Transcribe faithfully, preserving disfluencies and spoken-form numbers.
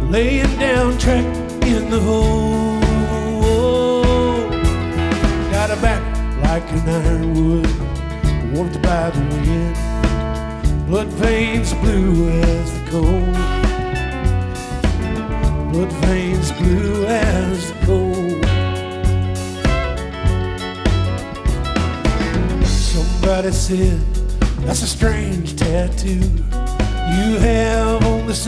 laying down track in the hole. Got a back like an ironwood, warmed by the wind, blood veins blue as the coal, blood veins blue as the coal. Somebody said, that's a strange tattoo you have on the